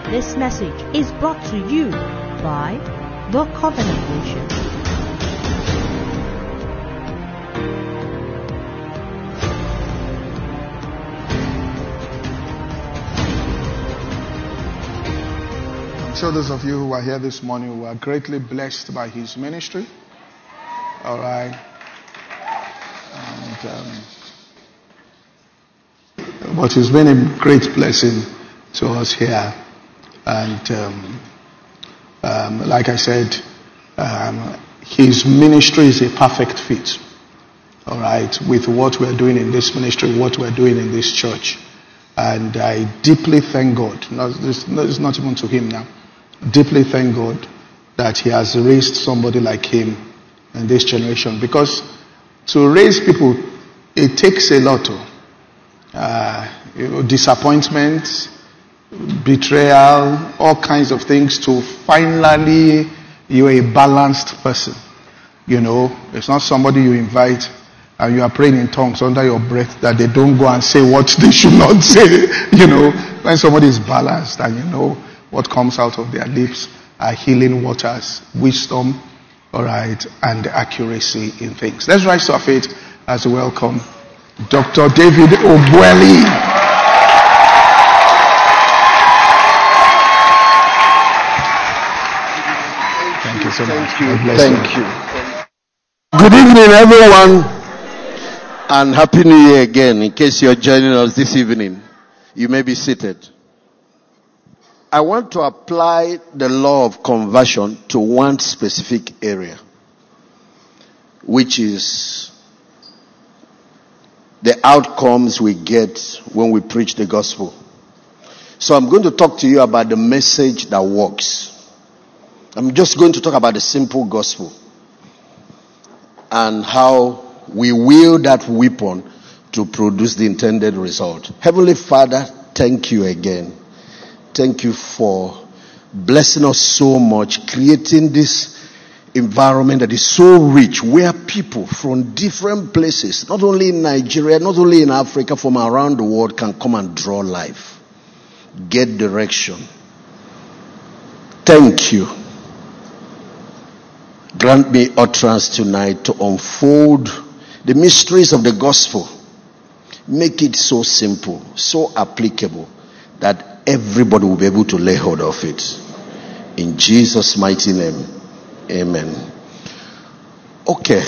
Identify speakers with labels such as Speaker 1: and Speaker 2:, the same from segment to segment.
Speaker 1: This message is brought to you by The Covenant Nation.
Speaker 2: I'm sure those of you who are here this morning were greatly blessed by his ministry. All right. But it's been a great blessing to us here. And like I said, his ministry is a perfect fit. All right. With what we're doing in this ministry, what we're doing in this church. And I deeply thank God. It's not even to him now. Deeply thank God that he has raised somebody like him in this generation, because to raise people, it takes a lot of disappointment, betrayal, all kinds of things to finally you're a balanced person. It's not somebody you invite and you are praying in tongues under your breath that they don't go and say what they should not say. When somebody is balanced and what comes out of their lips are healing waters, wisdom, all right, and accuracy in things. Let's rise to our feet as we welcome Dr. David Ogbueli. Thank you so much.
Speaker 3: Thank you. Good evening, everyone, and Happy New Year again. In case you're joining us this evening, you may be seated. I want to apply the law of conversion to one specific area, which is the outcomes we get when we preach the gospel. So I'm going to talk to you about the message that works. I'm just going to talk about the simple gospel and how we wield that weapon to produce the intended result. Heavenly Father, thank you again. Thank you for blessing us so much, creating this environment that is so rich, where people from different places, not only in Nigeria, not only in Africa, from around the world can come and draw life, get direction. Thank you. Grant me utterance tonight to unfold the mysteries of the gospel. Make it so simple, so applicable, that everybody will be able to lay hold of it. In Jesus' mighty name, amen. Okay.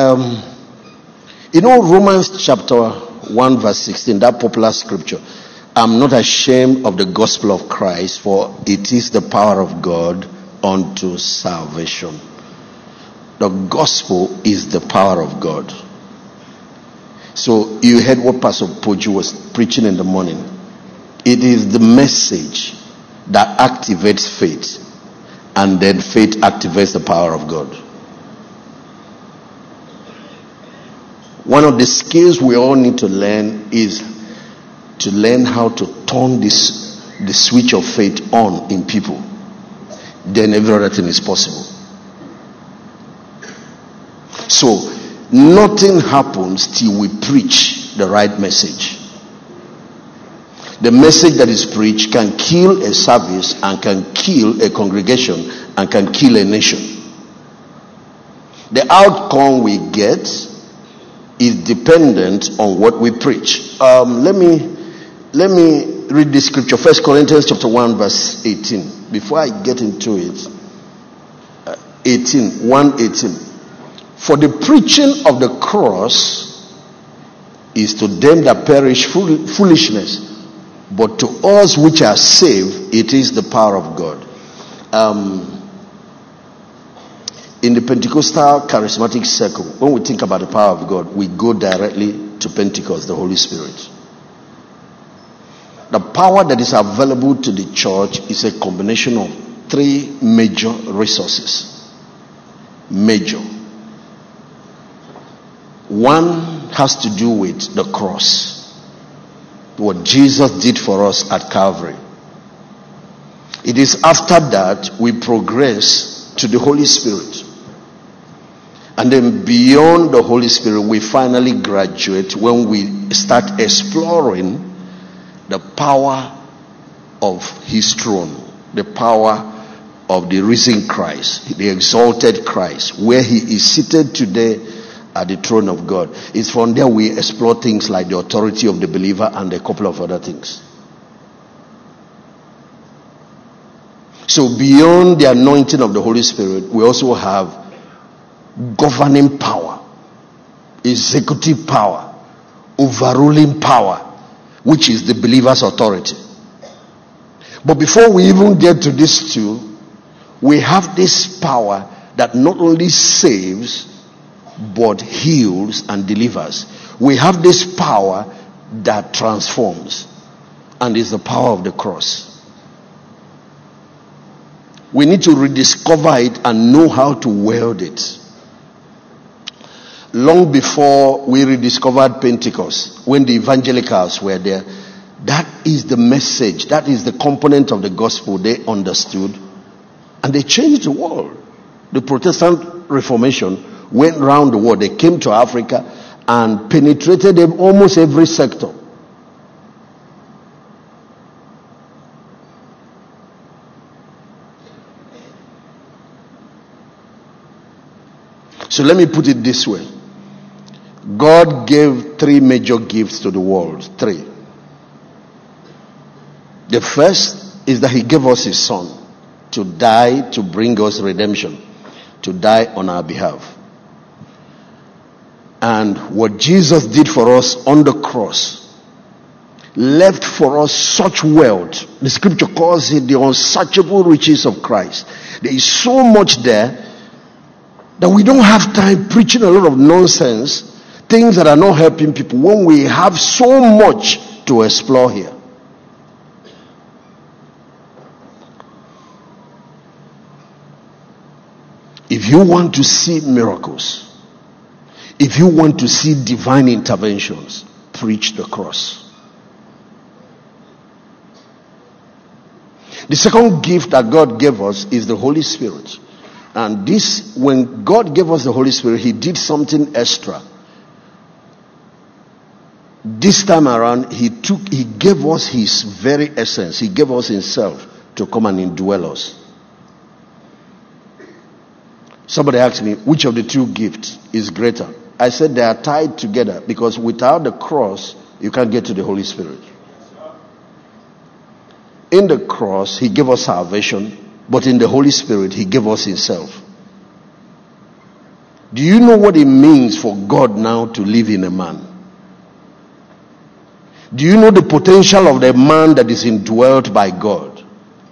Speaker 3: Romans chapter 1 verse 16, that popular scripture. I'm not ashamed of the gospel of Christ, for it is the power of God unto salvation. The gospel is the power of God. So you heard what Pastor Poju was preaching in the morning. It is the message that activates faith, and then faith activates the power of God. One of the skills we all need to learn is to learn how to turn the switch of faith on in people. Then every other thing is possible. So nothing happens till we preach the right message. The message that is preached can kill a service and can kill a congregation and can kill a nation. The outcome we get is dependent on what we preach. Let me read this scripture. 1 Corinthians chapter 1 verse 18. Before I get into it, 1:18. For the preaching of the cross is to them that perish foolishness, but to us which are saved, it is the power of God. In the Pentecostal charismatic circle, when we think about the power of God, we go directly to Pentecost, the Holy Spirit. The power that is available to the church is a combination of three major resources. Major. One has to do with the cross. What Jesus did for us at Calvary. It is after that we progress to the Holy Spirit. And then beyond the Holy Spirit, we finally graduate when we start exploring the power of His throne. the power of the risen Christ, the exalted Christ, where he is seated today at the throne of God. It's from there we explore things like the authority of the believer and a couple of other things. So beyond the anointing of the Holy Spirit, we also have governing power, executive power, overruling power, which is the believer's authority. But before we even get to these two, we have this power that not only saves, but heals and delivers. We have this power that transforms, and is the power of the cross. We need to rediscover it and know how to wield it. Long before we rediscovered Pentecost, when the evangelicals were there, that is the message, that is the component of the gospel they understood, and they changed the world. The Protestant Reformation went around the world. They came to Africa and penetrated almost every sector. So let me put it this way. God gave three major gifts to the world. Three. The first is that he gave us his son to die to bring us redemption, to die on our behalf. And what Jesus did for us on the cross left for us such wealth. The scripture calls it the unsearchable riches of Christ. There is so much there that we don't have time preaching a lot of nonsense, things that are not helping people, when we have so much to explore here. If you want to see miracles, if you want to see divine interventions, preach the cross. The second gift that God gave us is the Holy Spirit. And this, when God gave us the Holy Spirit, he did something extra. This time around, he gave us his very essence. He gave us himself to come and indwell us. Somebody asked me, which of the two gifts is greater? I said they are tied together, because without the cross, you can't get to the Holy Spirit. In the cross, he gave us salvation, but in the Holy Spirit, he gave us himself. Do you know what it means for God now to live in a man? Do you know the potential of the man that is indwelt by God?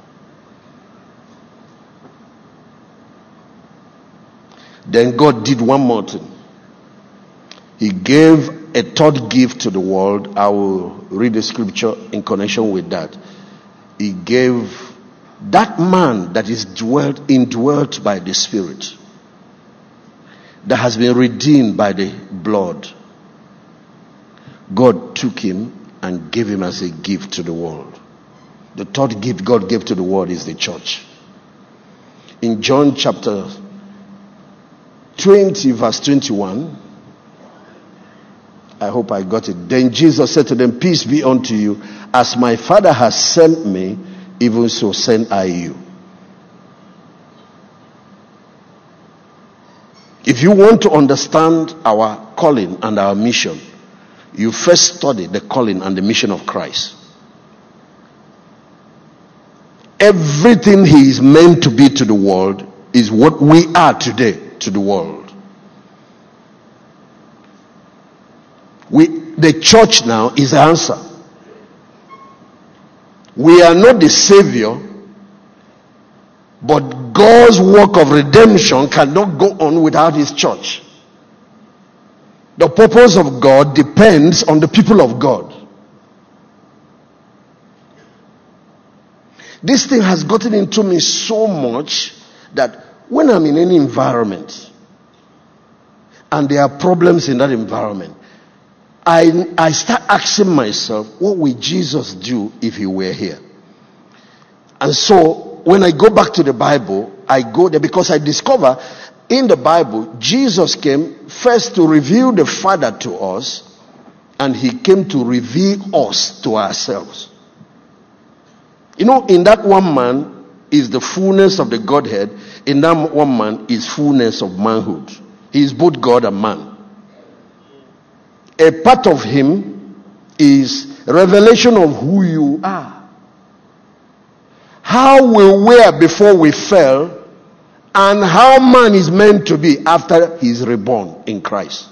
Speaker 3: Then God did one more thing. He gave a third gift to the world. I will read the scripture in connection with that. He gave that man that is indwelt by the Spirit, that has been redeemed by the blood. God took him and gave him as a gift to the world. The third gift God gave to the world is the church. In John chapter 20 verse 21, I hope I got it. Then Jesus said to them, peace be unto you. As my Father has sent me, even so send I you. If you want to understand our calling and our mission, you first study the calling and the mission of Christ. Everything he is meant to be to the world is what we are today to the world. The church now is the answer. We are not the savior, but God's work of redemption cannot go on without his church. The purpose of God depends on the people of God. This thing has gotten into me so much that when I'm in any environment and there are problems in that environment, I start asking myself, what would Jesus do if he were here? And so when I go back to the Bible, I go there because I discover in the Bible, Jesus came first to reveal the Father to us, and he came to reveal us to ourselves. You know, in that one man, is the fullness of the Godhead. In that one man is fullness of manhood. He is both God and man. A part of him is revelation of who you are. How we were before we fell, and how man is meant to be after he is reborn in Christ.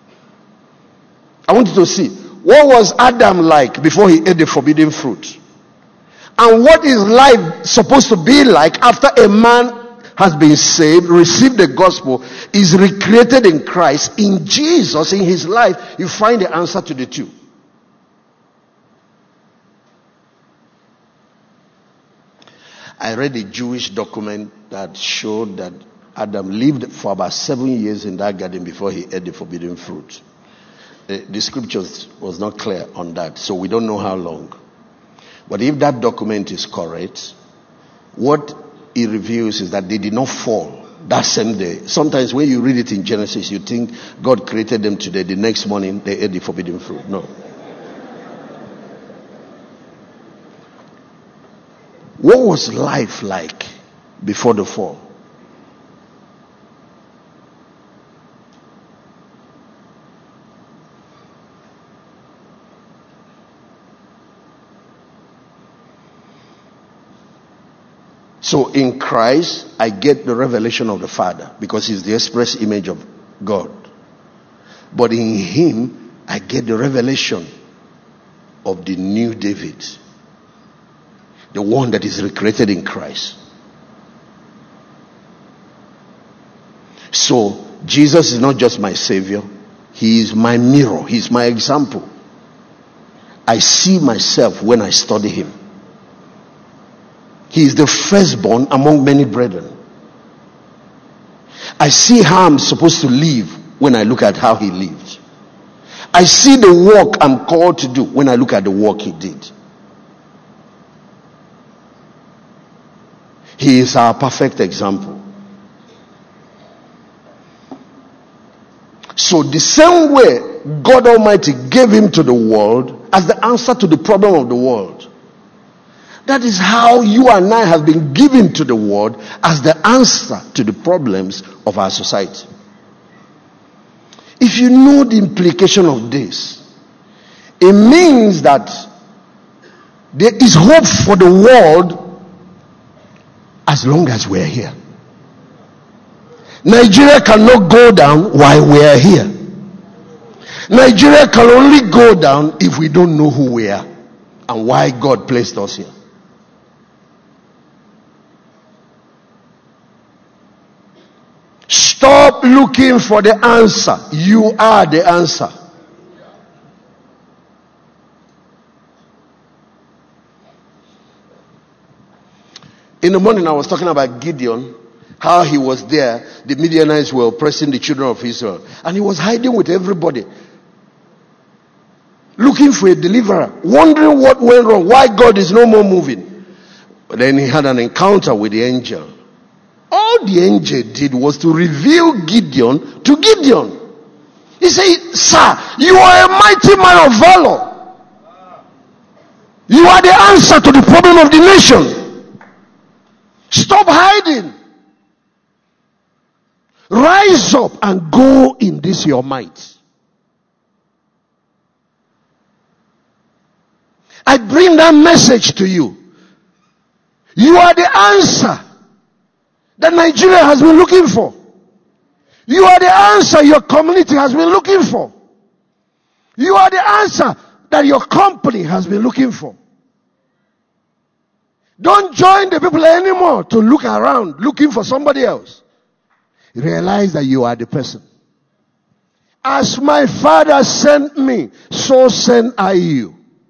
Speaker 3: I want you to see, what was Adam like before he ate the forbidden fruit? And what is life supposed to be like after a man has been saved, received the gospel, is recreated in Christ, in Jesus, in his life? You find the answer to the two. I read a Jewish document that showed that Adam lived for about 7 years in that garden before he ate the forbidden fruit. The scriptures was not clear on that, so we don't know how long. But if that document is correct, what it reveals is that they did not fall that same day. Sometimes when you read it in Genesis, you think God created them today. The next morning, they ate the forbidden fruit. No. What was life like before the fall? So in Christ, I get the revelation of the Father because he's the express image of God. But in him, I get the revelation of the new David, the one that is recreated in Christ. So Jesus is not just my Savior, he is my mirror, he's my example. I see myself when I study him. He is the firstborn among many brethren. I see how I'm supposed to live when I look at how he lived. I see the work I'm called to do when I look at the work he did. He is our perfect example. So the same way God Almighty gave him to the world as the answer to the problem of the world, that is how you and I have been given to the world as the answer to the problems of our society. If you know the implication of this, it means that there is hope for the world as long as we're here. Nigeria cannot go down while we're here. Nigeria can only go down if we don't know who we are and why God placed us here. Stop looking for the answer. You are the answer. In the morning I was talking about Gideon, how he was there. The Midianites were oppressing the children of Israel, and he was hiding with everybody, looking for a deliverer, wondering what went wrong, why God is no more moving. But then he had an encounter with the angel. All the angel did was to reveal Gideon to Gideon. He said, "Sir, you are a mighty man of valor. You are the answer to the problem of the nation. Stop hiding. Rise up and go in this your might." I bring that message to you. You are the answer that Nigeria has been looking for. You are the answer your community has been looking for. You are the answer that your company has been looking for. Don't join the people anymore to look around looking for somebody else. Realize that you are the person. As my Father sent me, so send I you.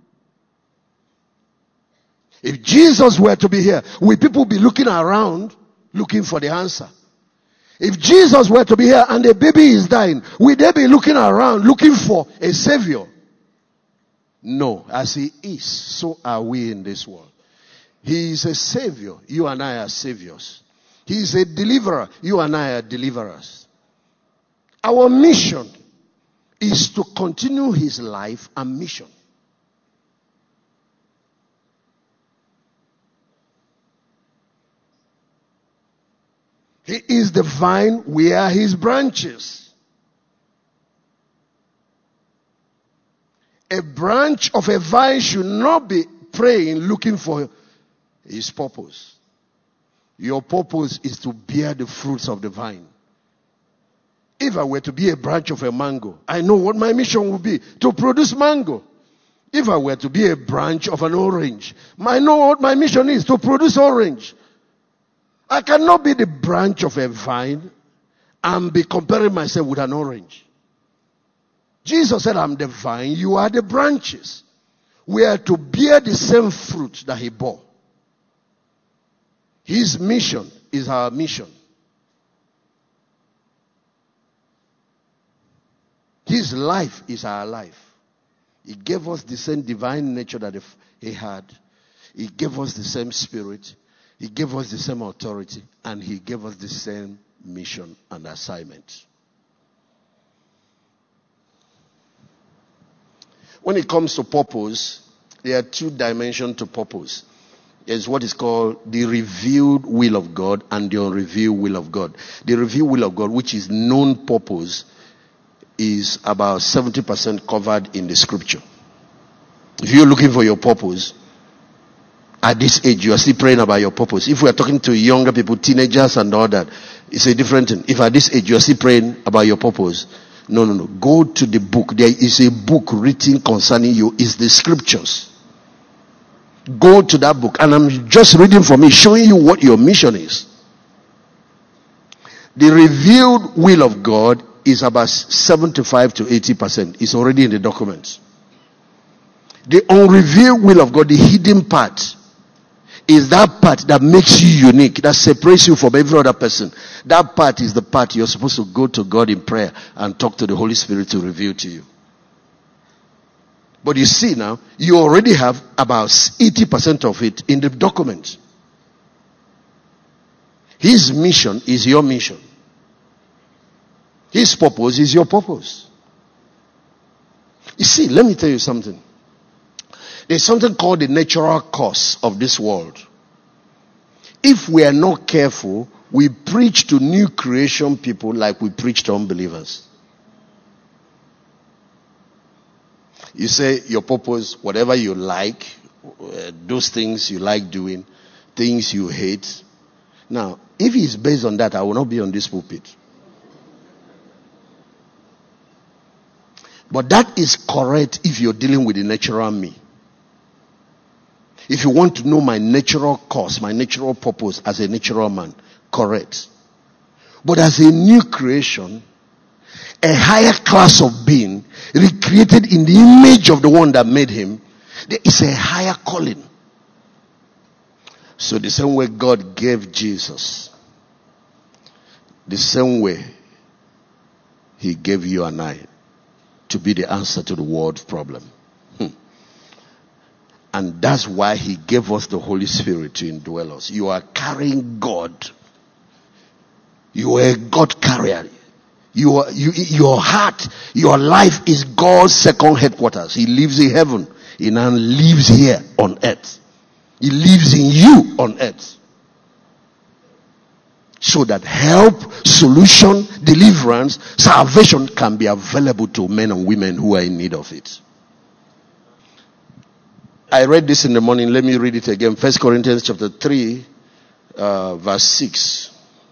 Speaker 3: If Jesus were to be here, will people be looking around looking for the answer? If Jesus were to be here and a baby is dying, will they be looking around looking for a savior? No. As he is, so are we in this world. He is a savior. You and I are saviors. He is a deliverer. You and I are deliverers. Our mission is to continue his life and mission. He is the vine, we are his branches. A branch of a vine should not be praying, looking for his purpose. Your purpose is to bear the fruits of the vine. If I were to be a branch of a mango, I know what my mission would be, to produce mango. If I were to be a branch of an orange, I know what my mission is, to produce orange. I cannot be the branch of a vine and be comparing myself with an orange. Jesus said, I'm the vine, you are the branches. We are to bear the same fruit that he bore. His mission is our mission. His life is our life. He gave us the same divine nature that he had. He gave us the same spirit. He gave us the same authority. And he gave us the same mission and assignment. When it comes to purpose, there are two dimensions to purpose. There's what is called the revealed will of God and the unrevealed will of God. The revealed will of God, which is known purpose, is about 70% covered in the scripture. If you're looking for your purpose, at this age, you are still praying about your purpose. If we are talking to younger people, teenagers and all that, it's a different thing. If at this age, you are still praying about your purpose, no. Go to the book. There is a book written concerning you. It's the scriptures. Go to that book. And I'm just reading from it, showing you what your mission is. The revealed will of God is about 75 to 80%. It's already in the documents. The unrevealed will of God, the hidden part, is that part that makes you unique, that separates you from every other person. That part is the part you're supposed to go to God in prayer and talk to the Holy Spirit to reveal to you. But you see now, you already have about 80% of it in the document. His mission is your mission. His purpose is your purpose. You see, let me tell you something. There's something called the natural course of this world. If we are not careful, we preach to new creation people like we preach to unbelievers. You say your purpose, whatever you like, those things you like doing, things you hate. Now, if it's based on that, I will not be on this pulpit. But that is correct if you're dealing with the natural me. If you want to know my natural course, my natural purpose as a natural man, correct. But as a new creation, a higher class of being, recreated in the image of the one that made him, there is a higher calling. So the same way God gave Jesus, the same way he gave you and I to be the answer to the world problem. And that's why he gave us the Holy Spirit to indwell us. You are carrying God. You are a God carrier. Your heart, your life is God's second headquarters. He lives in heaven. He now lives here on earth. He lives in you on earth. So that help, solution, deliverance, salvation can be available to men and women who are in need of it. I read this in the morning. Let me read it again. 1 Corinthians chapter 3, verse 6.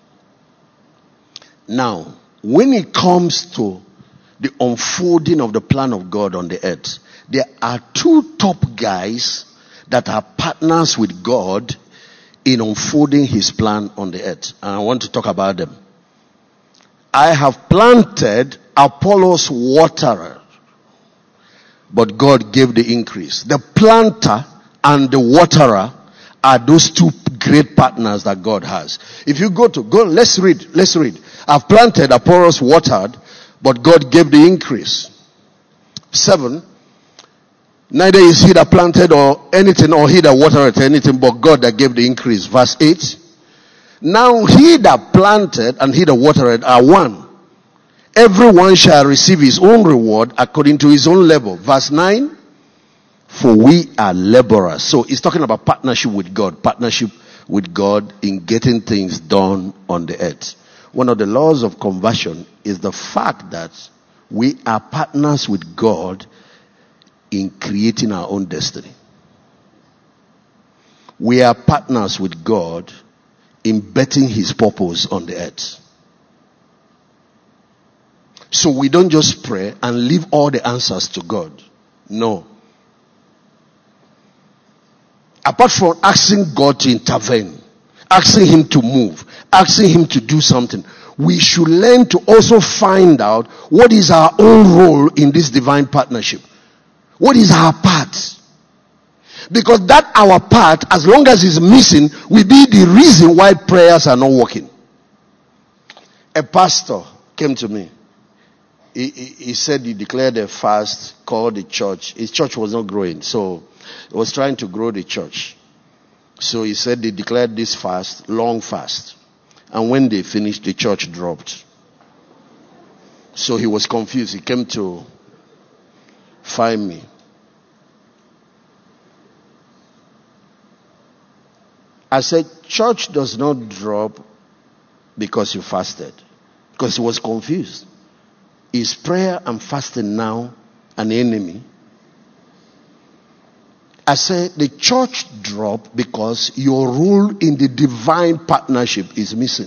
Speaker 3: Now, when it comes to the unfolding of the plan of God on the earth, there are two top guys that are partners with God in unfolding his plan on the earth. And I want to talk about them. I have planted, Apollos waterer, but God gave the increase. The planter and the waterer are those two great partners that God has. If you go, let's read. I've planted, Apollos watered, but God gave the increase. 7. Neither is he that planted or anything, or he that watered anything, but God that gave the increase. Verse 8. Now he that planted and he that watered are one. Everyone shall receive his own reward according to his own labor. Verse 9. For we are laborers. So he's talking about partnership with God, partnership with God in getting things done on the earth. One of the laws of conversion is the fact that we are partners with God in creating our own destiny. We are partners with God in betting his purpose on the earth. So we don't just pray and leave all the answers to God. No. Apart from asking God to intervene, asking him to move, asking him to do something, we should learn to also find out what is our own role in this divine partnership. What is our part? Because that our part, as long as it's missing, will be the reason why prayers are not working. A pastor came to me. He said he declared a fast, called the church. His church was not growing, so he was trying to grow the church. So he said they declared this fast, long fast. And when they finished, the church dropped. So he was confused. He came to find me. I said, church does not drop because you fasted. Because he was confused. Is prayer and fasting now an enemy? I said, the church dropped because your role in the divine partnership is missing.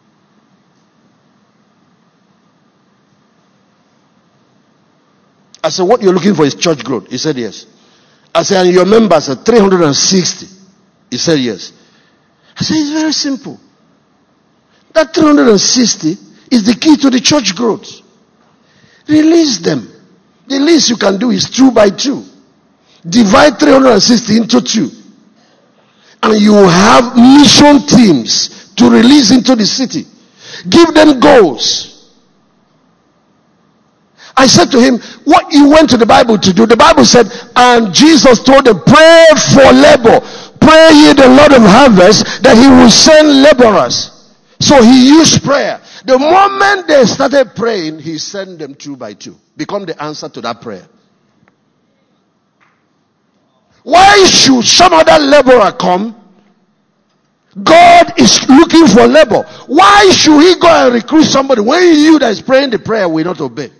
Speaker 3: I said, what you're looking for is church growth. He said, yes. I said, and your members are 360. He said, yes. I said, it's very simple. That 360 is the key to the church growth. Release them. The least you can do is 2 by 2. Divide 360 into 2. And you have mission teams to release into the city. Give them goals. I said to him, what you went to the Bible to do, the Bible said, and Jesus told them, pray for labor. Pray ye the Lord of harvest that he will send laborers. So he used prayer. The moment they started praying, he sent them 2 by 2. Become the answer to that prayer. Why should some other laborer come? God is looking for labor. Why should he go and recruit somebody when you that is praying the prayer will not obey?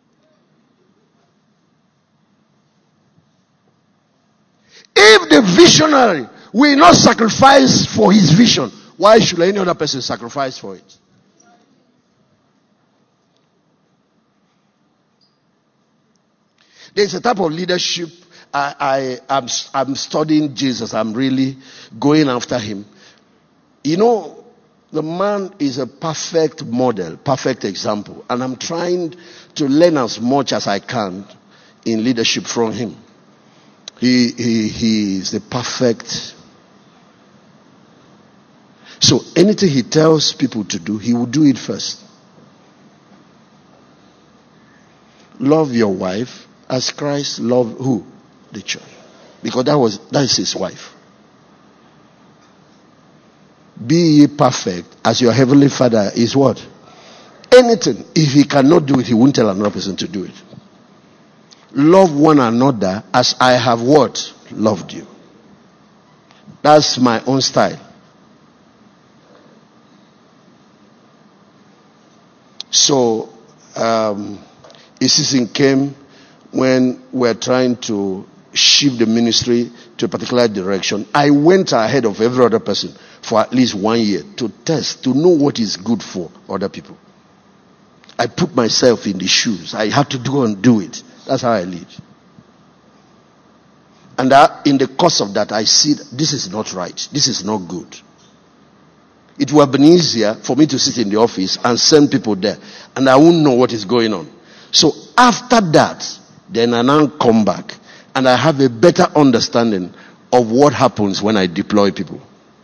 Speaker 3: If the visionary will not sacrifice for his vision, why should any other person sacrifice for it? There's a type of leadership. I'm studying Jesus. I'm really going after him. You know, the man is a perfect model, perfect example. And I'm trying to learn as much as I can in leadership from him. He is the perfect. So anything he tells people to do, he will do it first. Love your wife as Christ loved who? The church. Because that is his wife. Be ye perfect as your heavenly Father is what? Anything. If he cannot do it, he won't tell another person to do it. Love one another as I have what? Loved you. That's my own style. So, a season came when we're trying to shift the ministry to a particular direction. I went ahead of every other person for at least 1 year to test, to know what is good for other people. I put myself in the shoes. I had to go and do it. That's how I lead. And in the course of that, I see this is not right. This is not good. It would have been easier for me to sit in the office and send people there, and I wouldn't know what is going on. So after that, then I now come back, and I have a better understanding of what happens when I deploy people.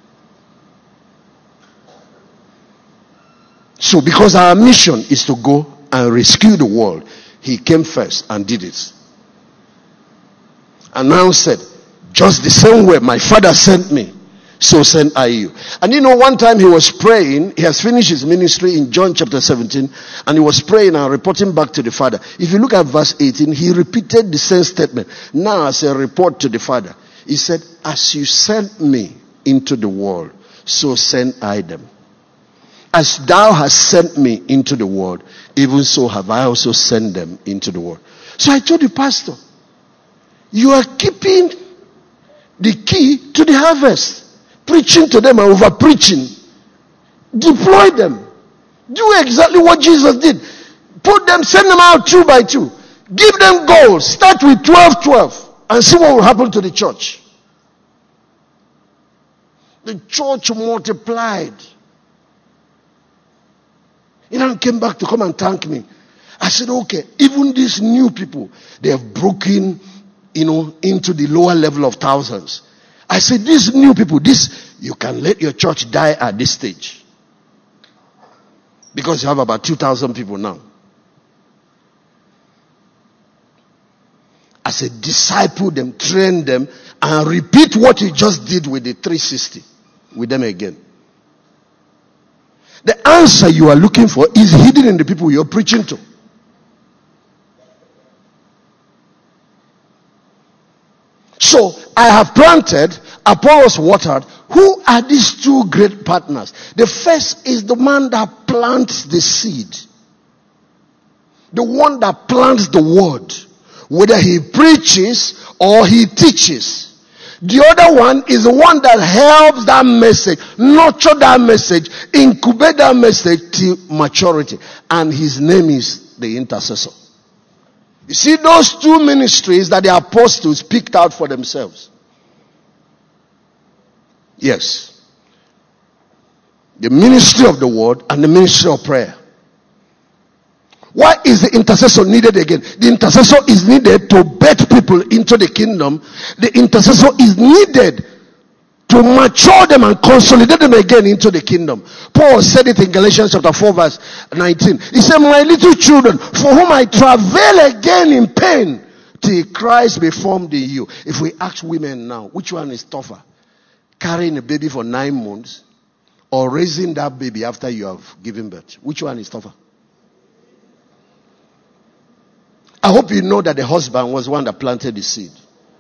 Speaker 3: So because our mission is to go and rescue the world, he came first and did it. And now said, just the same way my Father sent me, so send I you. And you know, one time he was praying, he has finished his ministry in John chapter 17, and he was praying and reporting back to the Father. If you look at verse 18, he repeated the same statement. Now as a report to the Father, he said, as you sent me into the world, so send I them. As thou hast sent me into the world, even so have I also sent them into the world. So I told the pastor, you are keeping the key to the harvest. Preaching to them and over preaching. Deploy them. Do exactly what Jesus did. Put them, send them out 2 by 2. Give them goals. Start with 12 and see what will happen to the church. The church multiplied. He then came back to come and thank me. I said, okay, even these new people, they have broken, into the lower level of thousands. I said, these new people, you can let your church die at this stage. Because you have about 2,000 people now. I said, disciple them, train them, and repeat what you just did with the 360 with them again. The answer you are looking for is hidden in the people you're preaching to. So, I have planted, Apollos watered. Who are these 2 great partners? The first is the man that plants the seed. The one that plants the word. Whether he preaches or he teaches. The other one is the one that helps that message, nurture that message, incubate that message to maturity. And his name is the intercessor. You see, those 2 ministries that the apostles picked out for themselves. Yes. The ministry of the word and the ministry of prayer. Why is the intercessor needed again? The intercessor is needed to bet people into the kingdom. The intercessor is needed to mature them and consolidate them again into the kingdom. Paul said it in Galatians chapter 4 verse 19. He said, my little children, for whom I travail again in pain, till Christ be formed in you. If we ask women now, which one is tougher? Carrying a baby for 9 months or raising that baby after you have given birth? Which one is tougher? I hope you know that the husband was one that planted the seed.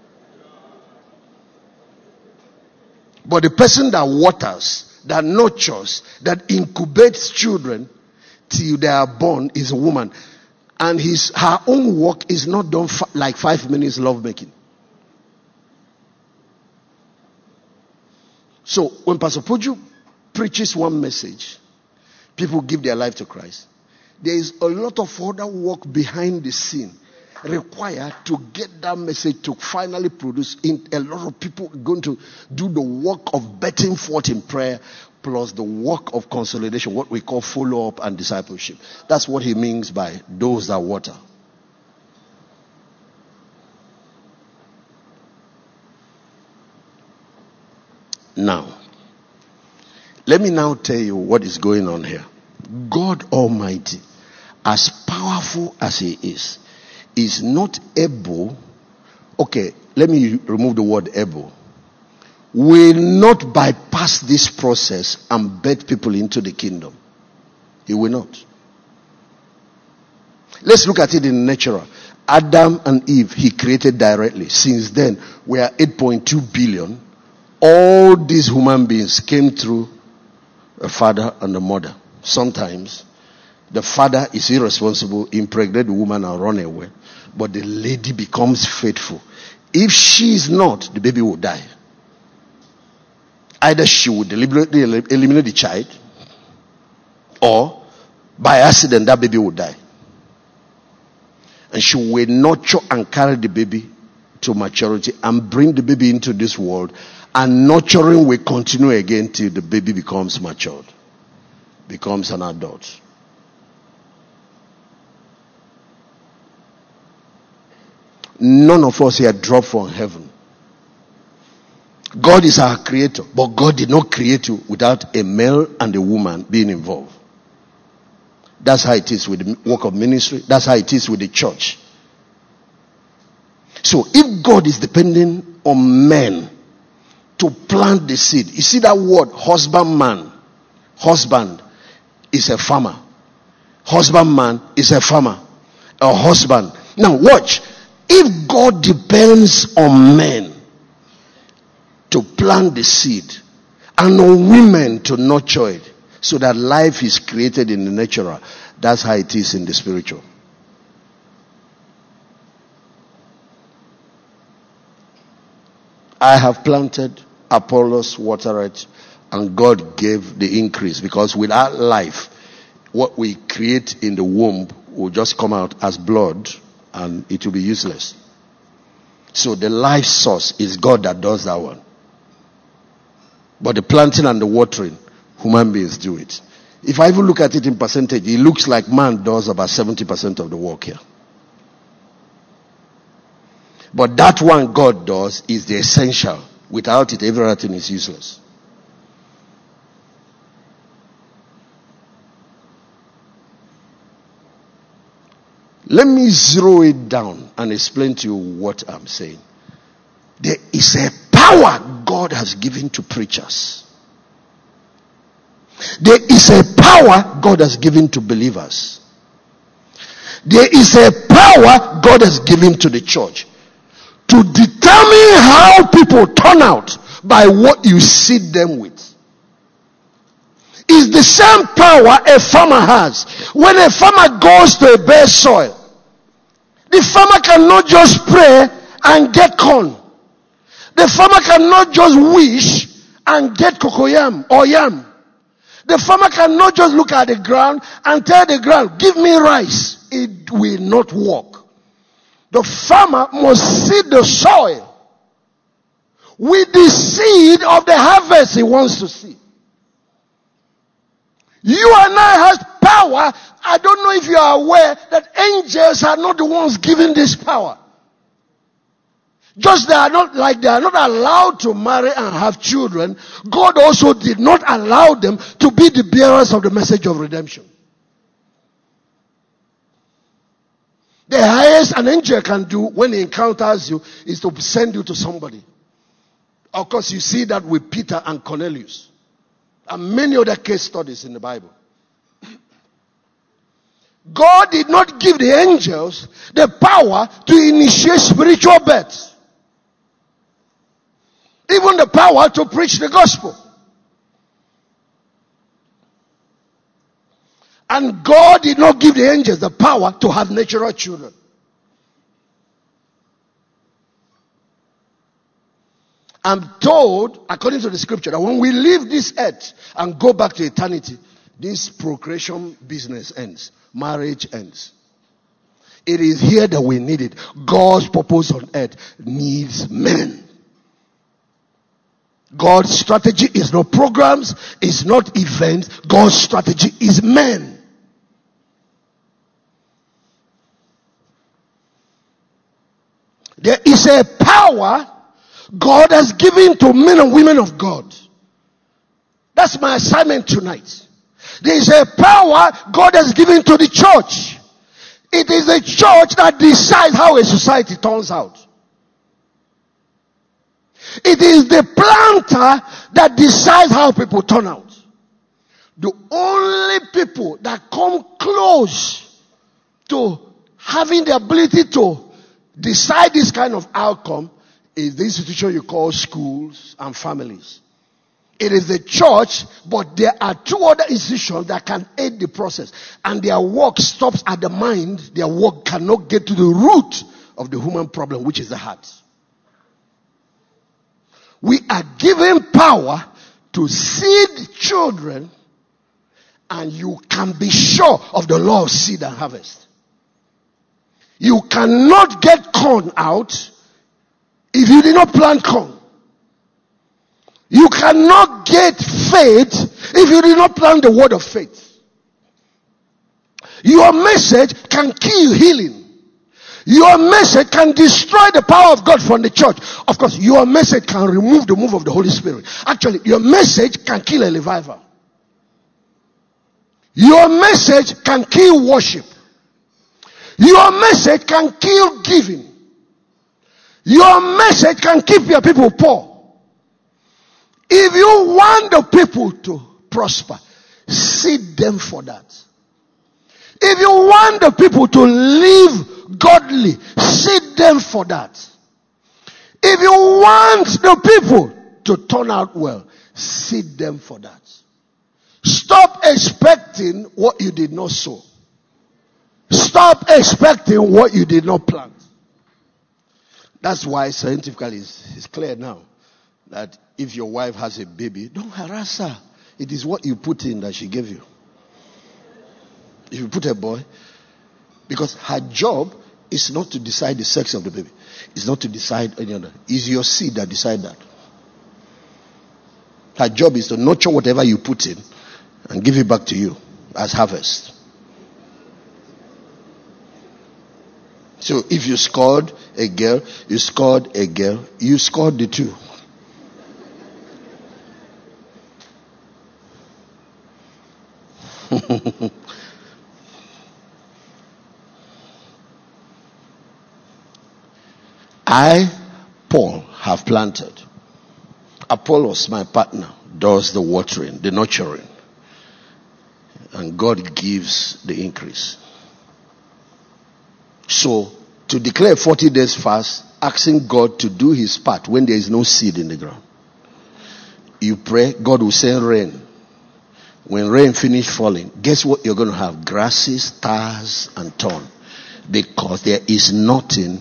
Speaker 3: But the person that waters, that nurtures, that incubates children till they are born is a woman. And her own work is not done like 5 minutes lovemaking. So when Pastor Poju preaches one message, people give their life to Christ. There is a lot of other work behind the scene required to get that message to finally produce. A lot of people are going to do the work of betting forth in prayer, plus the work of consolidation, what we call follow-up and discipleship. That's what he means by those that water. Now, let me now tell you what is going on here. God Almighty, as powerful as he is not able, okay, let me remove the word able, will not bypass this process and bet people into the kingdom. He will not. Let's look at it in natural. Adam and Eve, he created directly. Since then, we are 8.2 billion. All these human beings came through a father and a mother. Sometimes the father is irresponsible, impregnate the woman and run away. But the lady becomes faithful. If she is not, the baby will die. Either she will deliberately eliminate the child, or by accident that baby will die. And she will nurture and carry the baby to maturity and bring the baby into this world. And nurturing will continue again till the baby becomes matured, becomes an adult. None of us here dropped from heaven. God is our creator, but God did not create you without a male and a woman being involved. That's how it is with the work of ministry. That's how it is with the church. So if God is depending on men to plant the seed, you see that word husbandman. Husband is a farmer. Husbandman is a farmer. A husband. Now watch. If God depends on men to plant the seed, and on women to nurture it, so that life is created in the natural. That's how it is in the spiritual. I have planted, Apollos watered, and God gave the increase. Because without life, what we create in the womb will just come out as blood, and it will be useless. So the life source is God that does that one. But the planting and the watering, human beings do it. If I even look at it in percentage, it looks like man does about 70% of the work here. But that one God does is the essential. Without it, everything is useless. Let me zero it down and explain to you what I'm saying. There is a power God has given to preachers. There is a power God has given to believers. There is a power God has given to the church to determine how people turn out by what you seed them with. It's the same power a farmer has. When a farmer goes to a bare soil, the farmer cannot just pray and get corn. The farmer cannot just wish and get cocoyam or yam. The farmer cannot just look at the ground and tell the ground, give me rice. It will not work. The farmer must seed the soil with the seed of the harvest he wants to see. You and I have power. I don't know if you are aware that angels are not the ones giving this power. Just they are not allowed to marry and have children. God also did not allow them to be the bearers of the message of redemption. The highest an angel can do when he encounters you is to send you to somebody. Of course, you see that with Peter and Cornelius and many other case studies in the Bible. God did not give the angels the power to initiate spiritual birth. Even the power to preach the gospel. And God did not give the angels the power to have natural children. I'm told, according to the scripture, that when we leave this earth and go back to eternity, this procreation business ends. Marriage ends. It is here that we need it. God's purpose on earth needs men. God's strategy is not programs, it's not events. God's strategy is men. There is a power God has given to men and women of God. That's my assignment tonight. There is a power God has given to the church. It is the church that decides how a society turns out. It is the planter that decides how people turn out. The only people that come close to having the ability to decide this kind of outcome is the institution you call schools and families. It is the church, but there are two other institutions that can aid the process. And their work stops at the mind. Their work cannot get to the root of the human problem, which is the heart. We are given power to seed children, and you can be sure of the law of seed and harvest. You cannot get corn out if you did not plant corn. You cannot get faith if you did not plant the word of faith. Your message can kill healing. Your message can destroy the power of God from the church. Of course, your message can remove the move of the Holy Spirit. Actually, your message can kill a revival. Your message can kill worship. Your message can kill giving. Your message can keep your people poor. If you want the people to prosper, seed them for that. If you want the people to live godly, seed them for that. If you want the people to turn out well, Seed them for that. Stop expecting what you did not sow. Stop expecting what you did not plant. That's why scientifically it's clear now that if your wife has a baby, don't harass her. It is what you put in that she gave you. If you put a boy, because her job is not to decide the sex of the baby. It's not to decide any other. It's your seed that decide that. Her job is to nurture whatever you put in and give it back to you as harvest. So if you scored a girl, you scored the two. I, Paul, have planted. Apollos, my partner, does the watering, the nurturing. And God gives the increase. So, to declare 40 days fast, asking God to do his part when there is no seed in the ground. You pray, God will send rain. When rain finish falling, guess what you're going to have? Grasses, tares, and thorn. Because there is nothing.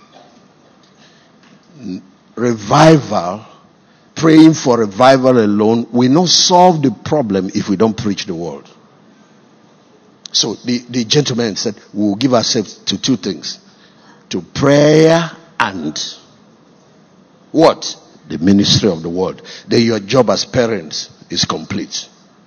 Speaker 3: Revival, praying for revival alone will not solve the problem if we don't preach the word. So the gentleman said, we will give ourselves to two things. To prayer and what? The ministry of the word. Then your job as parents is complete.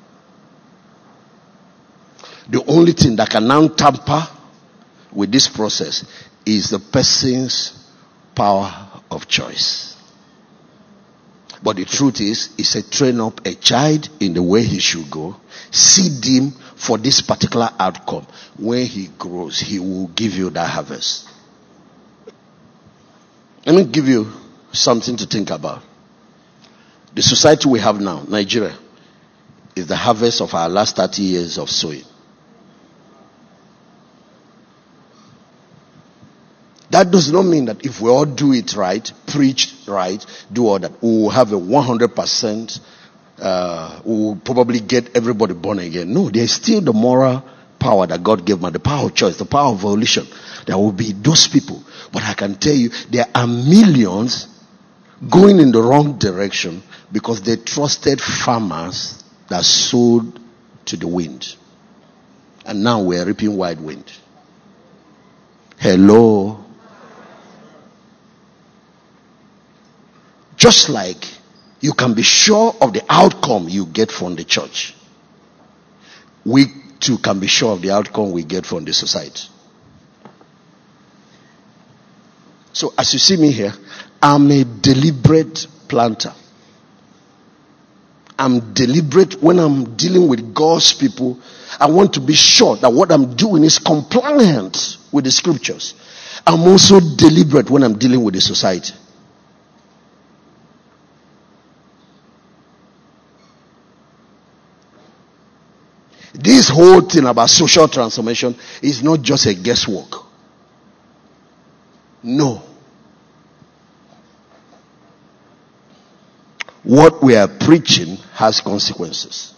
Speaker 3: The only thing that can now tamper with this process is the person's power of choice. But the truth is, it's a train up a child in the way he should go. Seed him for this particular outcome. When he grows, he will give you that harvest. Let me give you something to think about. The society we have now, Nigeria, is the harvest of our last 30 years of sowing. That does not mean that if we all do it right, preach right, do all that, we will have a 100%, we will probably get everybody born again. No, there is still the moral power that God gave man, the power of choice, the power of volition. There will be those people. But I can tell you, there are millions going in the wrong direction because they trusted farmers that sowed to the wind. And now we are reaping wide wind. Hello. Just like you can be sure of the outcome you get from the church, we too can be sure of the outcome we get from the society. So as you see me here, I'm a deliberate planter. I'm deliberate when I'm dealing with God's people. I want to be sure that what I'm doing is compliant with the scriptures. I'm also deliberate when I'm dealing with the society. This whole thing about social transformation is not just a guesswork. No. What we are preaching has consequences.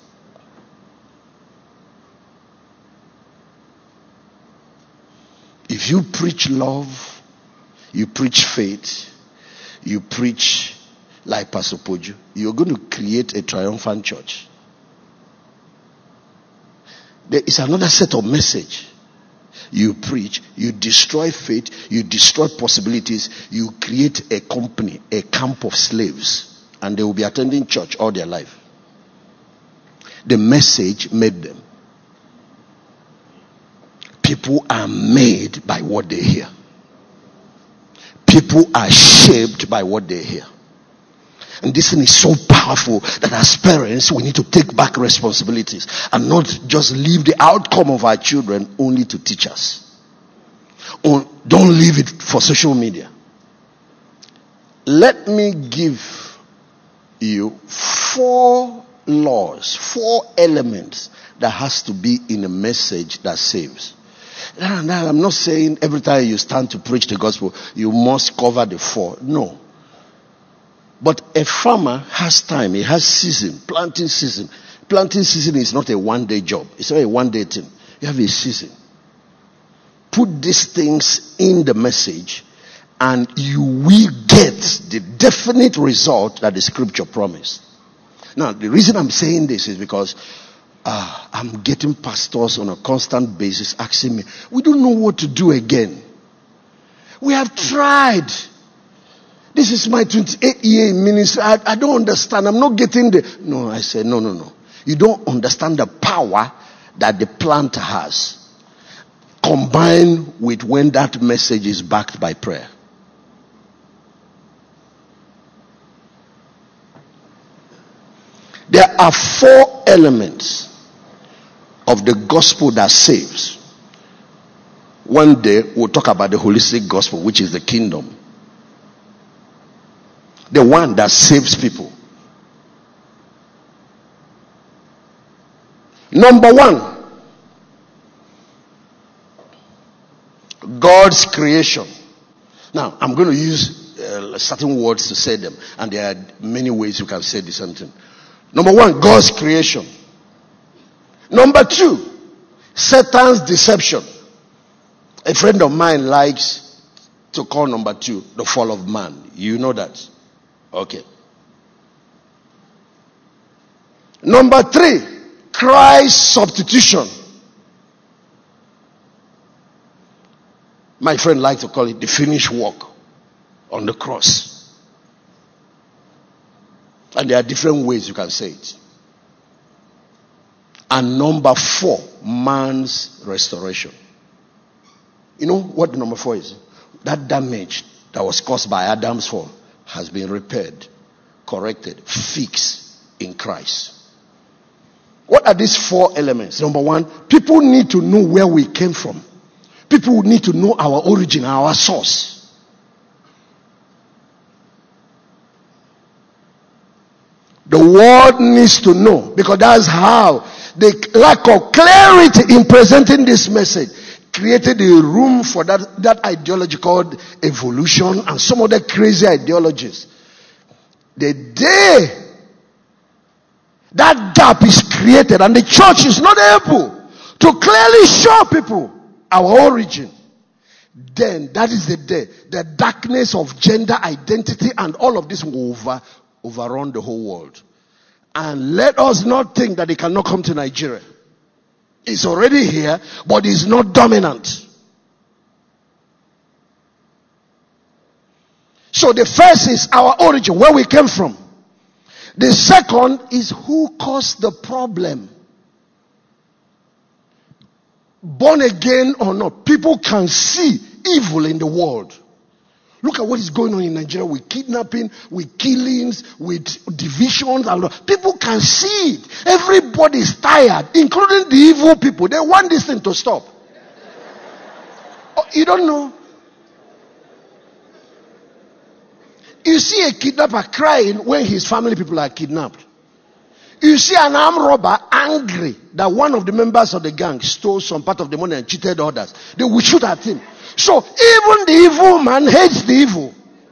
Speaker 3: If you preach love, you preach faith, you preach like Pastor Poju, you're going to create a triumphant church. There is another set of message. You preach, you destroy faith, you destroy possibilities, you create a company, a camp of slaves, and they will be attending church all their life. The message made them. People are made by what they hear. People are shaped by what they hear. And this thing is so powerful that as parents, we need to take back responsibilities and not just leave the outcome of our children only to teachers. Or don't leave it for social media. Let me give you 4 laws, 4 elements that has to be in a message that saves. Now, I'm not saying every time you stand to preach the gospel, you must cover the 4. No. But a farmer has time. He has season, planting season. Planting season is not a one-day job. It's not a one-day thing. You have a season. Put these things in the message and you will get the definite result that the scripture promised. Now, the reason I'm saying this is because I'm getting pastors on a constant basis asking me, we don't know what to do again. We have tried. This is my 28 year in ministry. I don't understand. I'm not getting the... No, I said, no. You don't understand the power that the plant has. Combined with when that message is backed by prayer. There are 4 elements of the gospel that saves. One day we'll talk about the holistic gospel, which is the kingdom. The one that saves people. Number 1, God's creation. Now, I'm going to use certain words to say them, and there are many ways you can say the same thing. Number 1, God's creation. Number 2, Satan's deception. A friend of mine likes to call number 2 the fall of man. You know that. Okay. Number 3, Christ's substitution. My friend likes to call it the finished work on the cross. And there are different ways you can say it. And number 4, man's restoration. You know what number 4 is? That damage that was caused by Adam's fall has been repaired, corrected, fixed in Christ. What are these 4 elements? Number 1, people need to know where we came from. People need to know our origin, our source. The world needs to know, because that's how the lack of clarity in presenting this message created a room for that ideology called evolution and some other crazy ideologies. The day that gap is created and the church is not able to clearly show people our origin, then that is the day the darkness of gender identity and all of this will overrun the whole world. And let us not think that it cannot come to Nigeria. It's already here, but it's not dominant. So the first is our origin, where we came from. The second is who caused the problem. Born again or not, people can see evil in the world. Look at what is going on in Nigeria with kidnapping, with killings, with divisions. People can see it. Everybody is tired, including the evil people. They want this thing to stop. Oh, you don't know? You see a kidnapper crying when his family people are kidnapped. You see an armed robber angry that one of the members of the gang stole some part of the money and cheated others. They will shoot at him. So even the evil man hates the evil.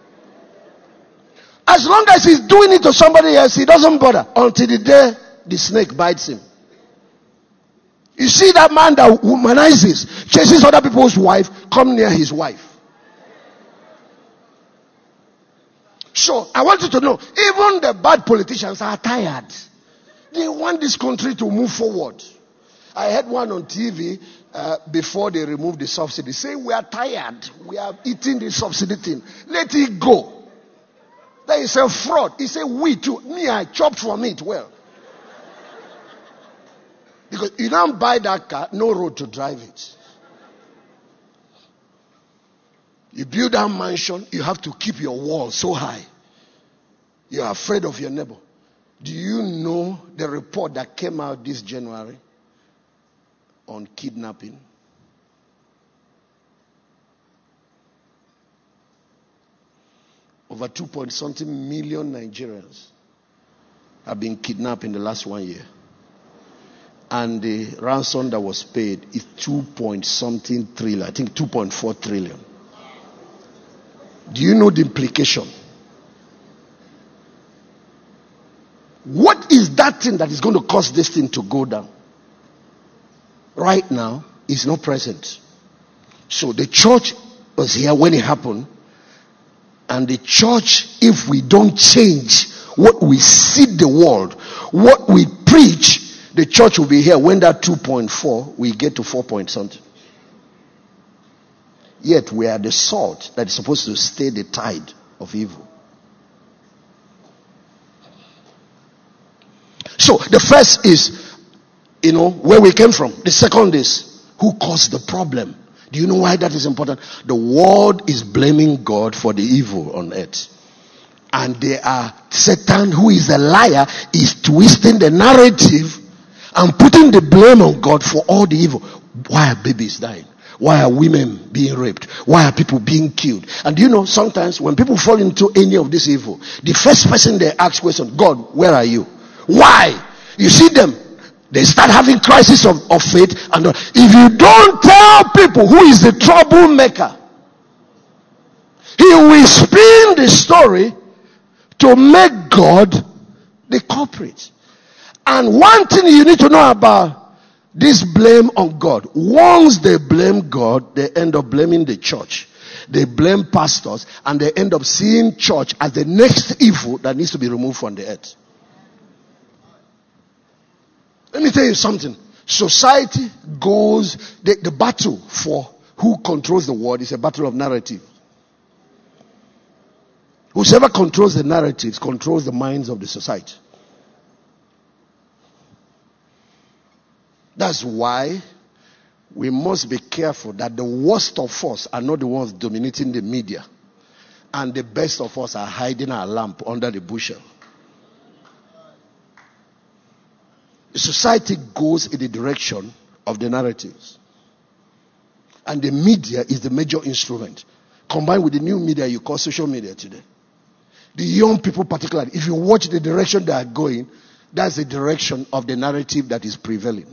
Speaker 3: As long as he's doing it to somebody else, he doesn't bother until the day the snake bites him. You see that man that womanizes, chases other people's wife, come near his wife. So I want you to know, even the bad politicians are tired. They want this country to move forward. I heard one on TV before they removed the subsidy. Say, we are tired. We are eating the subsidy thing. Let it go. That is a fraud. He said, we too. Me, I chopped from it well. Because you don't buy that car, no road to drive it. You build that mansion, you have to keep your wall so high. You are afraid of your neighbor. Do you know the report that came out this January on kidnapping? Over 2-something million Nigerians have been kidnapped in the last 1 year. And the ransom that was paid is 2-something trillion. I think 2.4 trillion. Do you know the implication? is that thing that is going to cause this thing to go down? Right now, is not present. So the church was here when it happened. And the church, if we don't change what we seed the world, what we preach, the church will be here when that 2.4, we get to 4 point something. Yet we are the salt that is supposed to stay the tide of evil. So the first is, where we came from. The second is, who caused the problem? Do you know why that is important? The world is blaming God for the evil on earth. And Satan, who is a liar, is twisting the narrative and putting the blame on God for all the evil. Why are babies dying? Why are women being raped? Why are people being killed? And sometimes when people fall into any of this evil, the first person they ask question, God, where are you? Why? You see them, they start having crisis of faith. And if you don't tell people who is the troublemaker, he will spin the story to make God the culprit. And one thing you need to know about this blame on God. Once they blame God, they end up blaming the church. They blame pastors, and they end up seeing church as the next evil that needs to be removed from the earth. Let me tell you something. Society goes, the battle for who controls the world is a battle of narrative. Whoever controls the narratives controls the minds of the society. That's why we must be careful that the worst of us are not the ones dominating the media, and the best of us are hiding our lamp under the bushel. The society goes in the direction of the narratives, and the media is the major instrument, combined with the new media you call social media today. The young people particularly, if you watch the direction they are going, that's the direction of the narrative that is prevailing.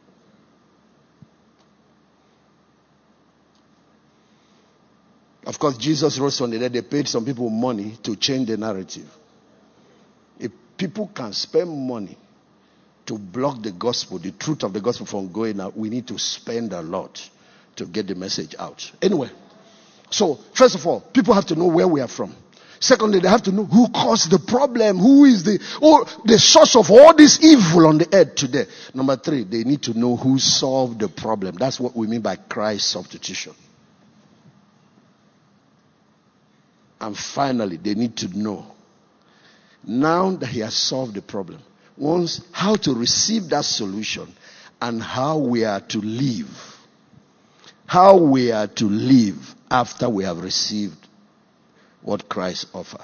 Speaker 3: Of course, Jesus rose from the dead. They paid some people money to change the narrative. If people can spend money to block the gospel, the truth of the gospel from going out, we need to spend a lot to get the message out. Anyway, so first of all, people have to know where we are from. Secondly, they have to know who caused the problem, who is the source of all this evil on the earth today. Number three, they need to know who solved the problem. That's what we mean by Christ's substitution. And finally, they need to know, now that he has solved the problem, how to receive that solution and how we are to live. How we are to live after we have received what Christ offered.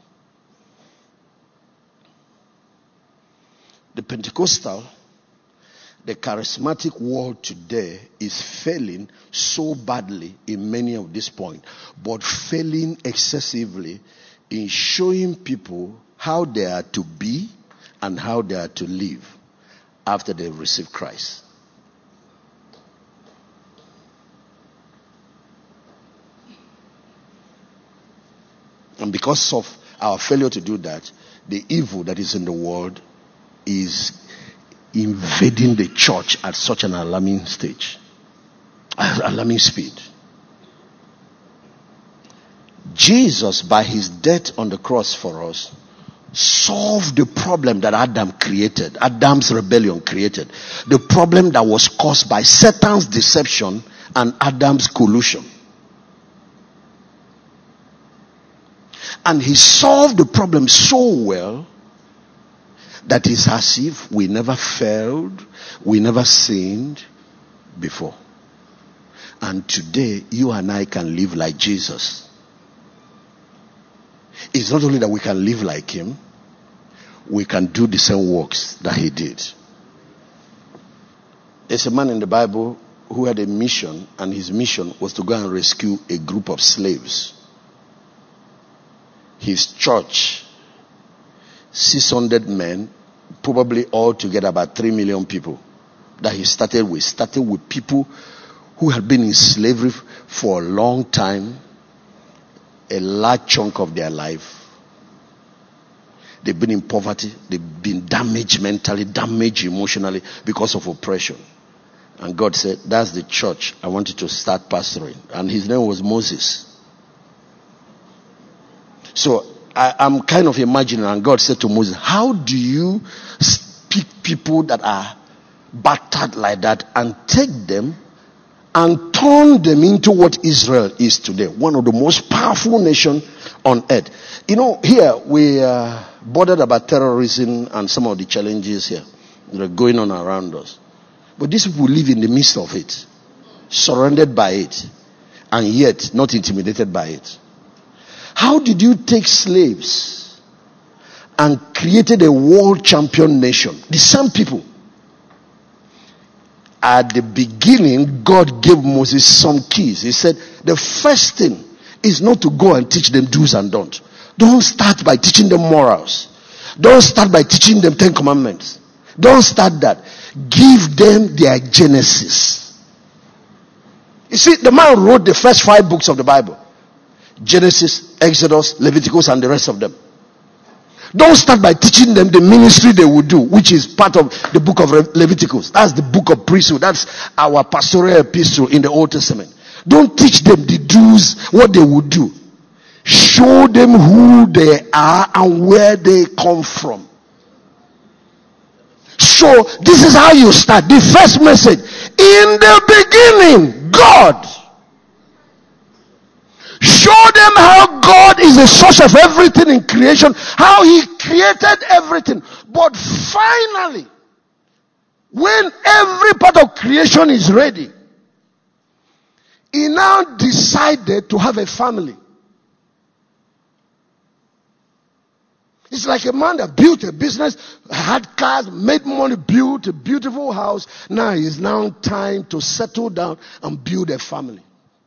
Speaker 3: The Pentecostal, the charismatic world today is failing so badly in many of these points, but failing excessively in showing people how they are to be and how they are to live after they receive Christ. And because of our failure to do that, the evil that is in the world is invading the church at such an alarming speed. Jesus, by his death on the cross for us, solved the problem that Adam's rebellion created. The problem that was caused by Satan's deception and Adam's collusion. And he solved the problem so well that it's as if we never failed, we never sinned before. And today, you and I can live like Jesus. It's not only that we can live like him, we can do the same works that he did. There's a man in the Bible who had a mission, and his mission was to go and rescue a group of slaves. His church, 600 men, probably altogether about 3 million people that he started with people who had been in slavery for a long time, a large chunk of their life. They've been in poverty. They've been damaged mentally, damaged emotionally because of oppression. And God said, that's the church I want you to start pastoring. And his name was Moses. So I'm kind of imagining, and God said to Moses, how do you pick people that are battered like that and take them and turn them into what Israel is today? One of the most powerful nations on earth. You know, here we are bothered about terrorism and some of the challenges here that are going on around us. But these people live in the midst of it, surrounded by it, and yet not intimidated by it. How did you take slaves and created a world champion nation? The same people. At the beginning, God gave Moses some keys. He said, the first thing is not to go and teach them do's and don'ts. Don't start by teaching them morals. Don't start by teaching them 10 commandments. Don't start that. Give them their Genesis. You see, the man wrote the first 5 books of the Bible. Genesis, Exodus, Leviticus, and the rest of them. Don't start by teaching them the ministry they will do, which is part of the book of Leviticus. That's the book of priesthood. That's our pastoral epistle in the Old Testament. Don't teach them the do's, what they will do. Show them who they are and where they come from. So this is how you start. The first message. In the beginning, God. Show them how God is the source of everything in creation. How he created everything. But finally, when every part of creation is ready, he now decided to have a family. It's like a man that built a business, had cars, made money, built a beautiful house. Now it's now time to settle down and build a family.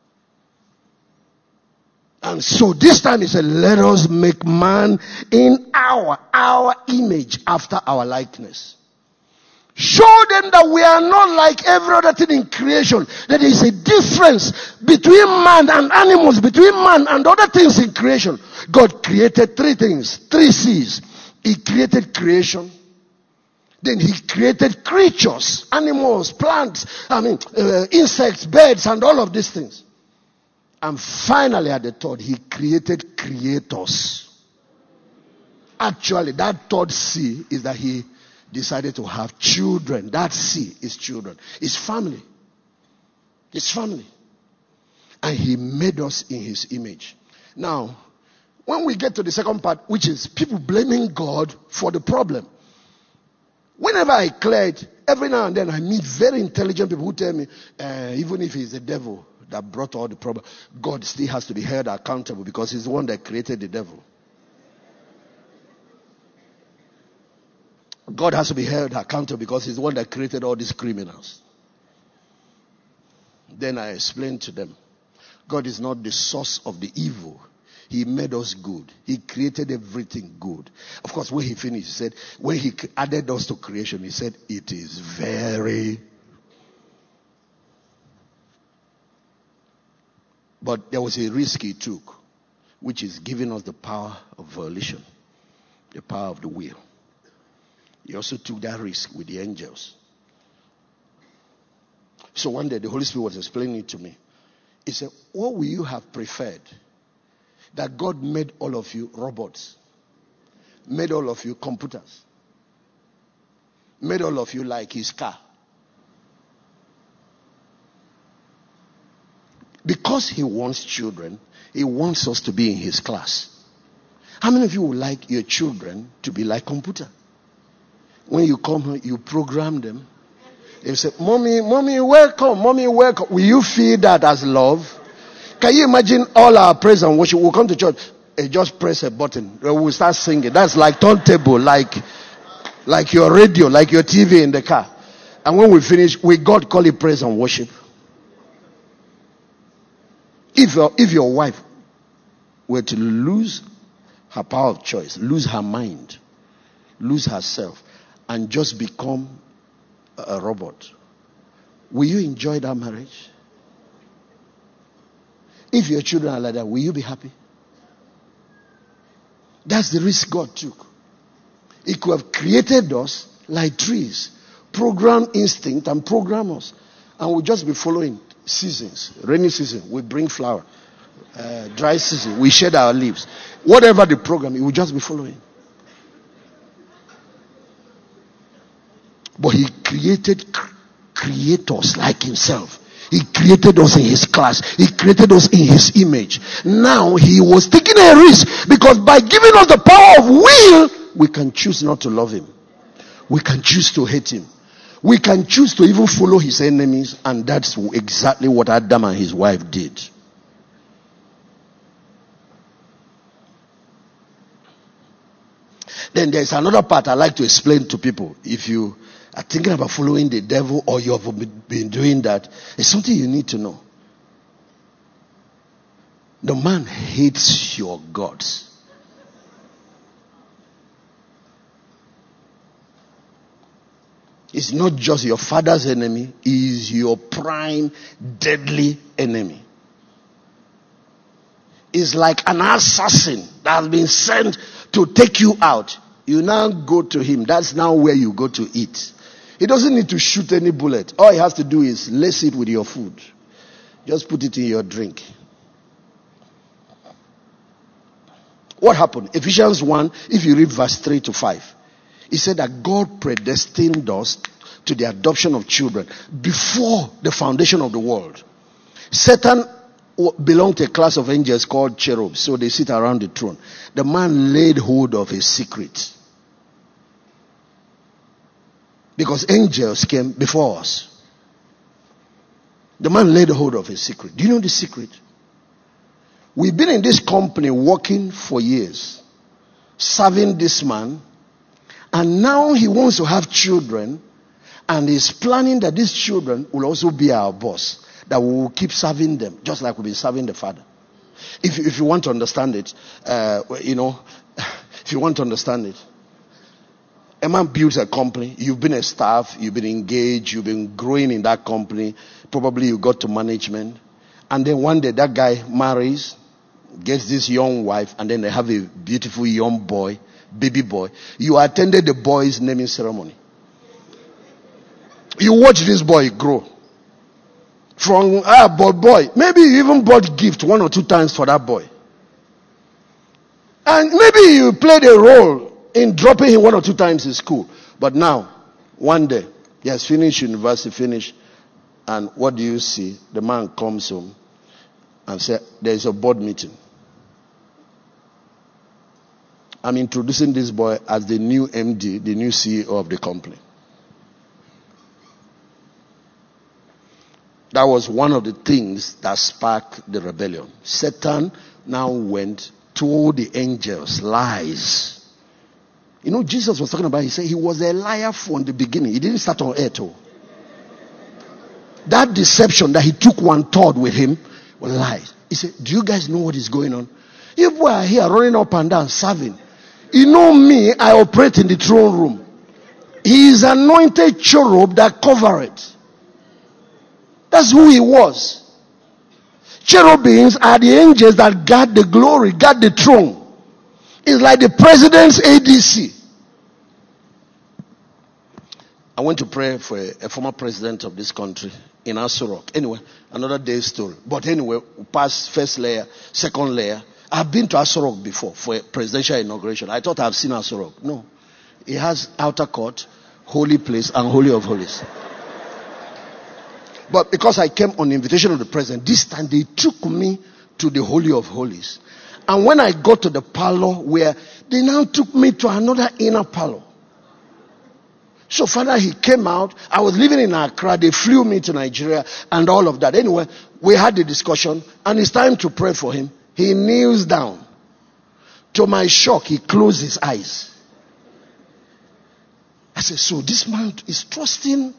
Speaker 3: And so this time he said, let us make man in our image, after our likeness. Show them that we are not like every other thing in creation. There is a difference between man and animals, between man and other things in creation. God created 3 things, 3 C's. He created creation. Then he created creatures, animals, plants, insects, birds, and all of these things. And finally at the third, he created creators. Actually, that third C is that he decided to have children. That C is children. It's family. It's family. And he made us in his image. Now, when we get to the second part, which is people blaming God for the problem. Whenever I clear it, every now and then I meet very intelligent people who tell me, even if he's the devil that brought all the problem, God still has to be held accountable because he's the one that created the devil. God has to be held accountable because he's the one that created all these criminals. Then I explained to them, God is not the source of the evil. He made us good. He created everything good. Of course, when he finished, he said, when he added us to creation, he said, it is very. But there was a risk he took, which is giving us the power of volition, the power of the will. He also took that risk with the angels. So one day the Holy Spirit was explaining it to me. He said, what would you have preferred? That God made all of you robots, made all of you computers, made all of you like his car. Because he wants children, he wants us to be in his class. How many of you would like your children to be like computer? When you come home, you program them. They say, mommy, welcome, mommy, welcome. Will you feel that as love? Can you imagine all our praise and worship? We'll come to church, just press a button. We'll start singing. That's like turntable, like your radio, like your TV in the car. And when we finish, we God call it praise and worship. If your wife were to lose her power of choice, lose her mind, lose herself, and just become a robot, will you enjoy that marriage? If your children are like that, will you be happy? That's the risk God took. He could have created us like trees, program instinct and program us. And we'll just be following seasons. Rainy season, we bring flower. Dry season, we shed our leaves. Whatever the program, it will just be following. But he created creators like himself. He created us in his class. He created us in his image. Now he was taking a risk, because by giving us the power of will, we can choose not to love him. We can choose to hate him. We can choose to even follow his enemies, and that's exactly what Adam and his wife did. Then there's another part I like to explain to people. If you are thinking about following the devil, or you have been doing that, it's something you need to know. The man hates your gods. It's not just your father's enemy, he is your prime deadly enemy. It's like an assassin that has been sent to take you out. You now go to him. That's now where you go to eat. He doesn't need to shoot any bullet. All he has to do is lace it with your food. Just put it in your drink. What happened? Ephesians 1, if you read verse 3 to 5. He said that God predestined us to the adoption of children before the foundation of the world. Satan belonged to a class of angels called cherubs, so they sit around the throne. The man laid hold of a secret, because angels came before us. The man laid hold of a secret. Do you know the secret? We've been in this company working for years, serving this man, and now he wants to have children, and he's planning that these children will also be our boss, that we will keep serving them, just like we've been serving the Father. If you want to understand it, if you want to understand it, a man builds a company. You've been a staff, you've been engaged, you've been growing in that company. Probably you got to management, and then one day that guy marries, gets this young wife, and then they have a beautiful young boy, baby boy. You attended the boy's naming ceremony. You watch this boy grow. From boy, maybe you even bought gift 1 or 2 times for that boy. And maybe you played a role in dropping him 1 or 2 times in school. But now, one day, he has finished university, and what do you see? The man comes home and says, there is a board meeting. I'm introducing this boy as the new MD, the new CEO of the company. That was one of the things that sparked the rebellion. Satan now went, told the angels lies. You know, Jesus was talking about, he said he was a liar from the beginning. He didn't start on earth. That deception that he took 1/3 with him was lies. He said, do you guys know what is going on? You people are here running up and down, serving. You know me, I operate in the throne room. He is anointed cherub that cover it. That's who he was. Cherubims are the angels that guard the glory, guard the throne. It's like the president's ADC. I went to pray for a former president of this country in Aso Rock. Anyway, another day's story. But anyway, past first layer, second layer. I've been to Aso Rock before for a presidential inauguration. I thought I've seen Aso Rock. No. It has outer court, holy place, and holy of holies. But because I came on the invitation of the president, this time they took me to the Holy of Holies. And when I got to the parlor, where they now took me to another inner parlor. So Father, he came out. I was living in Accra. They flew me to Nigeria and all of that. Anyway, we had the discussion, and it's time to pray for him. He kneels down. To my shock, he closed his eyes. I said, so this man is trusting.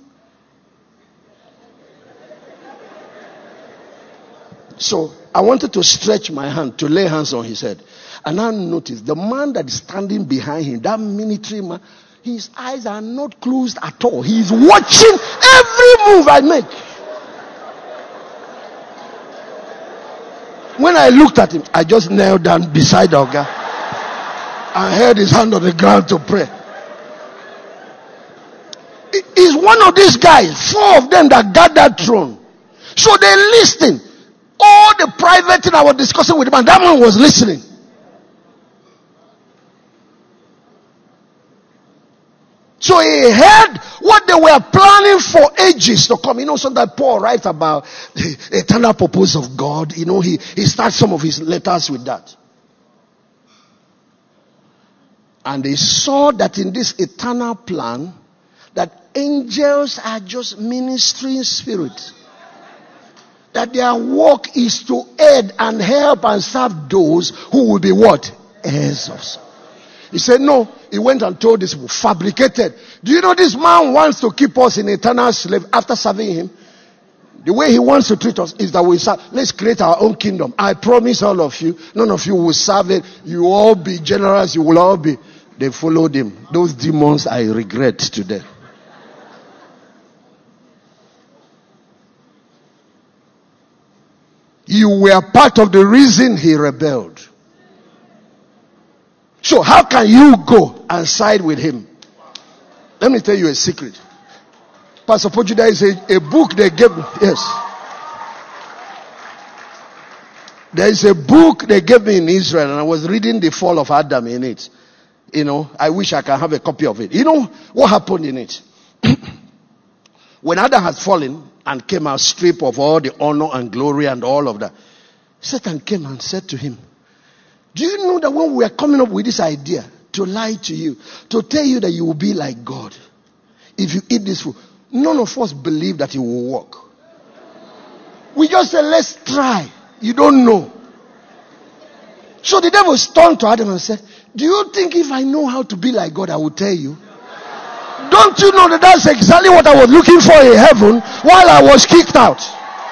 Speaker 3: So I wanted to stretch my hand to lay hands on his head. And I noticed the man that is standing behind him, that military man, his eyes are not closed at all. He is watching every move I make. When I looked at him, I just knelt down beside Oga and held his hand on the ground to pray. one of these guys, 4 of them that got that throne. So they listened. All the private thing I was discussing with the man, that man was listening. So he heard what they were planning for ages to come. You know, so that Paul writes about the eternal purpose of God. You know, he starts some of his letters with that. And they saw that in this eternal plan, that angels are just ministering spirits. That their work is to aid and help and serve those who will be what? Heirs of salvation. He said, no. He went and told this people, fabricated. Do you know this man wants to keep us in eternal slave after serving him? The way he wants to treat us is that we serve. Let's create our own kingdom. I promise all of you, none of you will serve it. You will all be generous. You will all be. They followed him. Those demons I regret today. You were part of the reason he rebelled. So how can you go and side with him? Let me tell you a secret. Pastor Poju, there is a book they gave me. Yes. There is a book they gave me in Israel, and I was reading The Fall of Adam in it. You know, I wish I can have a copy of it. You know what happened in it? When Adam had fallen and came out stripped of all the honor and glory and all of that, Satan came and said to him, do you know that when we are coming up with this idea to lie to you, to tell you that you will be like God if you eat this food, none of us believe that it will work. We just say, let's try. You don't know. So the devil turned to Adam and said, do you think if I know how to be like God, I will tell you? Don't you know that that's exactly what I was looking for in heaven while I was kicked out?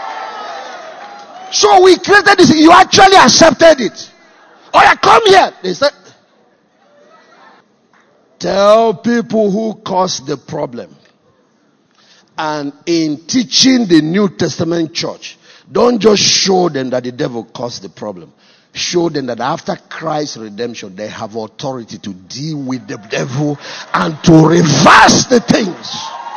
Speaker 3: So we created this. You actually accepted it. Oh yeah, come here. They said, tell people who caused the problem. And in teaching the New Testament church, don't just show them that the devil caused the problem. Show them that after Christ's redemption, they have authority to deal with the devil and to reverse the things.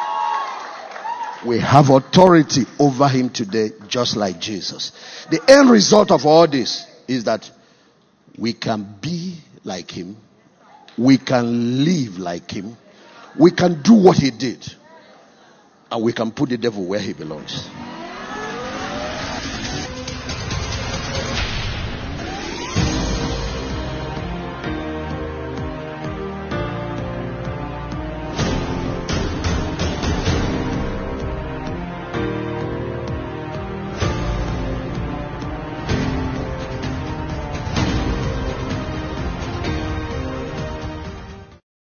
Speaker 3: We have authority over him today, just like Jesus. The end result of all this is that we can be like him. We can live like him. We can do what he did. And we can put the devil where he belongs.